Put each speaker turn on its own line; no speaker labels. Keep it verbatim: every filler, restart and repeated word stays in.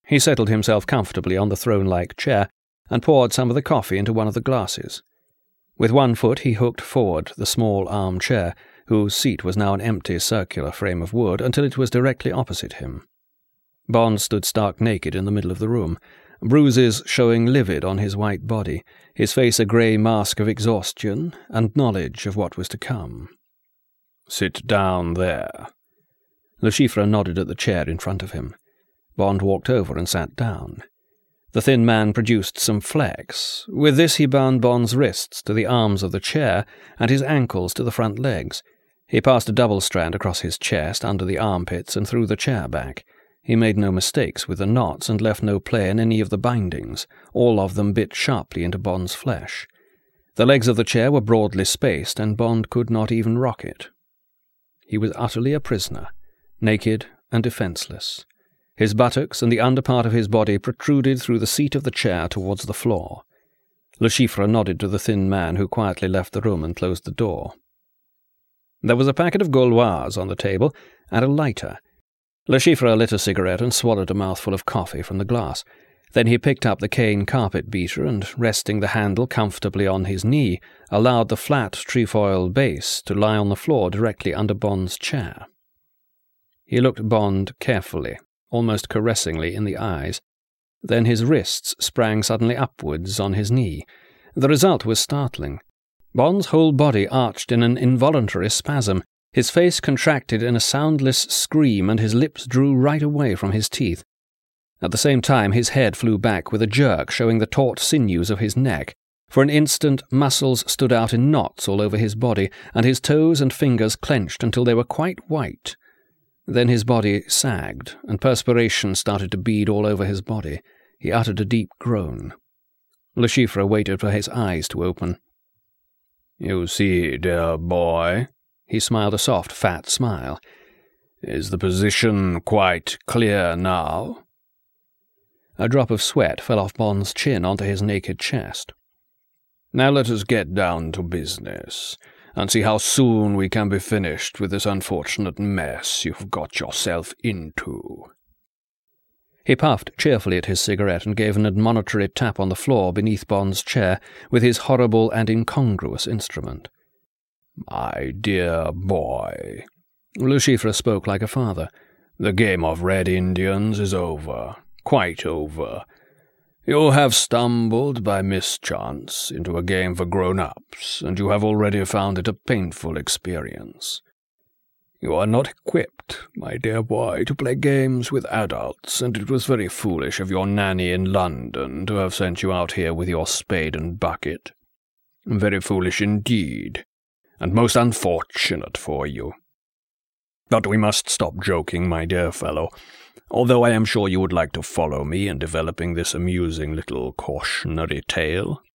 He settled himself comfortably on the throne-like chair and poured some of the coffee into one of the glasses. With one foot he hooked forward the small arm-chair, whose seat was now an empty circular frame of wood, until it was directly opposite him. Bond stood stark naked in the middle of the room, bruises showing livid on his white body, his face a grey mask of exhaustion and knowledge of what was to come. "Sit down there." Le Chiffre nodded at the chair in front of him. Bond walked over and sat down. The thin man produced some flax. With this he bound Bond's wrists to the arms of the chair and his ankles to the front legs. He passed a double strand across his chest, under the armpits, and through the chair back. He made no mistakes with the knots and left no play in any of the bindings. All of them bit sharply into Bond's flesh. The legs of the chair were broadly spaced, and Bond could not even rock it. He was utterly a prisoner, naked and defenceless. His buttocks and the under part of his body protruded through the seat of the chair towards the floor. Le Chiffre nodded to the thin man, who quietly left the room and closed the door. There was a packet of Gauloises on the table, and a lighter. Le Chiffre lit a cigarette and swallowed a mouthful of coffee from the glass. Then he picked up the cane carpet-beater and, resting the handle comfortably on his knee, allowed the flat trefoil base to lie on the floor directly under Bond's chair. He looked Bond carefully, almost caressingly, in the eyes. Then his wrists sprang suddenly upwards on his knee. The result was startling. Bond's whole body arched in an involuntary spasm. His face contracted in a soundless scream, and his lips drew right away from his teeth. At the same time his head flew back with a jerk, showing the taut sinews of his neck. For an instant muscles stood out in knots all over his body, and his toes and fingers clenched until they were quite white. Then his body sagged, and perspiration started to bead all over his body. He uttered a deep groan. Le Chiffre waited for his eyes to open. "You see, dear boy," he smiled a soft, fat smile, "is the position quite clear now?" A drop of sweat fell off Bond's chin onto his naked chest. "Now let us get down to business, and see how soon we can be finished with this unfortunate mess you've got yourself into." He puffed cheerfully at his cigarette and gave an admonitory tap on the floor beneath Bond's chair with his horrible and incongruous instrument. "My dear boy," Le Chiffre spoke like a father, "the game of Red Indians is over, quite over. You have stumbled by mischance into a game for grown-ups, and you have already found it a painful experience. You are not equipped, my dear boy, to play games with adults, and it was very foolish of your nanny in London to have sent you out here with your spade and bucket. Very foolish indeed, and most unfortunate for you. But we must stop joking, my dear fellow, although I am sure you would like to follow me in developing this amusing little cautionary tale."